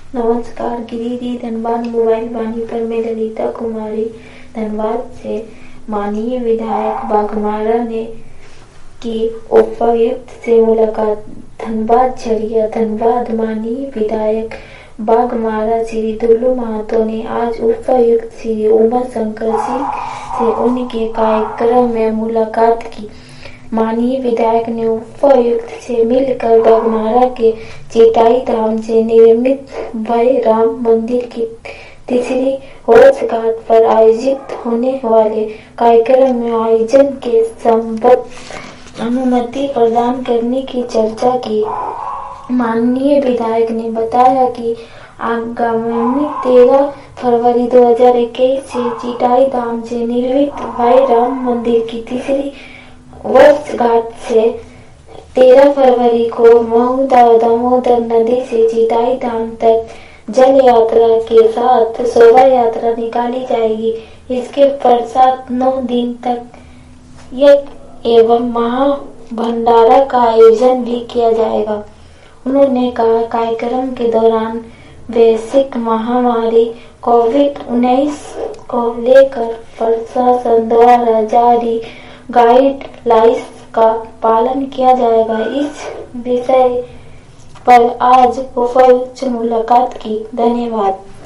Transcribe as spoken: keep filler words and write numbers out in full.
नमस्कार गिरिधि धनबाद मोबाइल वाणी पर मैं ललिता कुमारी धनबाद से माननीय विधायक बाघमारा ने की उपायुक्त से मुलाकात। धनबाद झरिया धनबाद माननीय विधायक बाघमारा श्री दुल्लू महतो ने आज उपायुक्त श्री उमा शंकर सिंह से उनके कार्यक्रम में मुलाकात की। माननीय विधायक ने उपायुक्त से मिलकर बाघमारा के चेताई धाम से निर्मित भव्य राम मंदिर की तीसरी वर्षगांठ पर आयोजित होने वाले कार्यक्रम में आयोजन के संबंध अनुमति प्रदान करने की चर्चा की। माननीय विधायक ने बताया कि आगामी तेरह फरवरी दो हज़ार इक्कीस से चेताई धाम से निर्मित भव्य राम मंदिर की तीसरी वर्षगांठ से तेरह फरवरी को मऊ दामोदर नदी से चेताई धाम तक जल यात्रा के साथ शोभा यात्रा निकाली जाएगी। इसके पश्चात नौ दिन तक यज्ञ एवं महा भंडारा का आयोजन भी किया जाएगा। उन्होंने कहा, कार्यक्रम के दौरान वैश्विक महामारी कोविड उन्नीस को लेकर प्रशासन द्वारा जारी गाइडलाइंस का पालन किया जाएगा। इस विषय पर आज उपायुक्त से मुलाकात की। धन्यवाद।